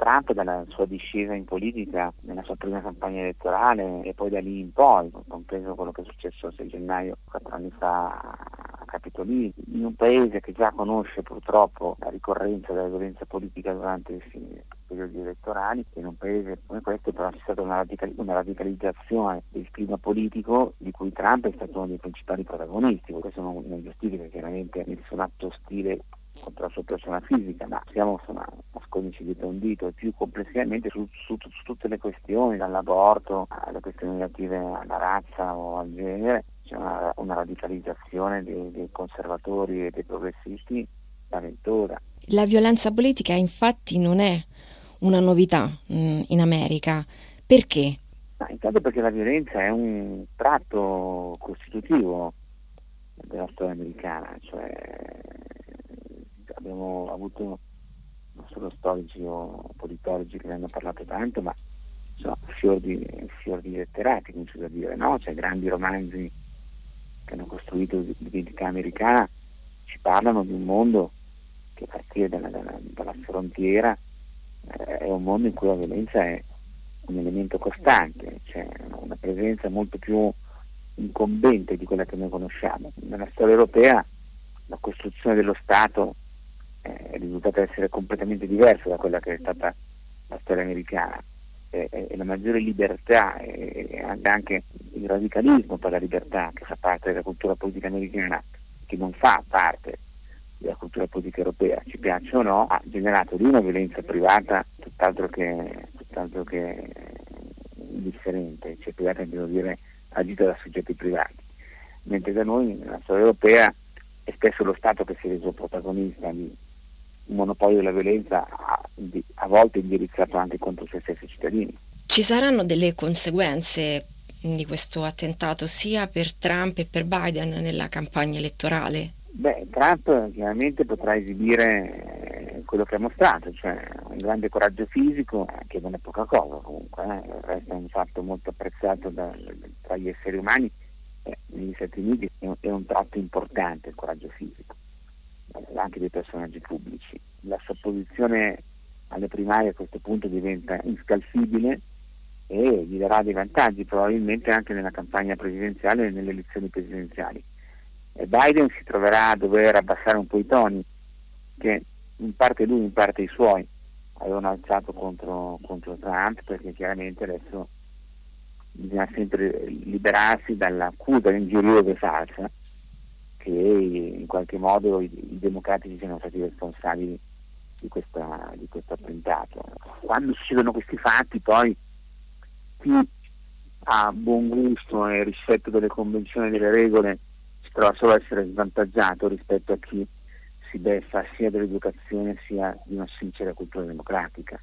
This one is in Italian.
Trump dalla sua discesa in politica nella sua prima campagna elettorale e poi da lì in poi, compreso quello che è successo il 6 gennaio 4 anni fa a Capitolino, in un paese che già conosce purtroppo la ricorrenza della violenza politica durante i periodi elettorali, in un paese come questo però c'è stata una radicalizzazione del clima politico di cui Trump è stato uno dei principali protagonisti. Questo non giustifica chiaramente nessun atto ostile contro la sua persona fisica, ma siamo nascondici dietro un dito e più complessivamente su tutte le questioni, dall'aborto alle questioni relative alla razza o al genere. C'è una radicalizzazione dei conservatori e dei progressisti spaventosa. La violenza politica infatti non è una novità in America. Perché? Intanto perché la violenza è un tratto costitutivo della storia americana, cioè abbiamo avuto non solo storici o politologi che ne hanno parlato tanto, ma fior di letterati, come si usa dire, no? Cioè grandi romanzi che hanno costruito l'identità americana ci parlano di un mondo che a partire dalla frontiera è un mondo in cui la violenza è un elemento costante, cioè una presenza molto più incombente di quella che noi conosciamo. Nella storia europea la costruzione dello Stato è risultata essere completamente diversa da quella che è stata la storia americana, e la maggiore libertà e anche il radicalismo per la libertà che fa parte della cultura politica americana, che non fa parte della cultura politica europea, ci piaccia o no, ha generato lì una violenza privata tutt'altro che indifferente, cioè privata devo dire agita da soggetti privati, mentre da noi nella storia europea è spesso lo Stato che si è reso protagonista di un monopolio della violenza a volte indirizzato anche contro i suoi stessi cittadini. Ci saranno delle conseguenze di questo attentato sia per Trump e per Biden nella campagna elettorale? Trump chiaramente potrà esibire quello che ha mostrato, cioè un grande coraggio fisico, che non è poca cosa comunque, resta un fatto molto apprezzato tra gli esseri umani. Negli Stati Uniti è un tratto importante il coraggio fisico, anche dei personaggi pubblici. La sua posizione alle primarie a questo punto diventa inscalfibile e gli darà dei vantaggi probabilmente anche nella campagna presidenziale e nelle elezioni presidenziali. E Biden si troverà a dover abbassare un po' i toni che in parte lui, in parte i suoi avevano alzato contro Trump, perché chiaramente adesso bisogna sempre liberarsi dall'accusa ingiuriosa e falsa che in qualche modo i democratici siano stati responsabili di questo attentato. Quando succedono questi fatti poi chi ha buon gusto e rispetto delle convenzioni e delle regole si trova solo a essere svantaggiato rispetto a chi si beffa sia dell'educazione sia di una sincera cultura democratica.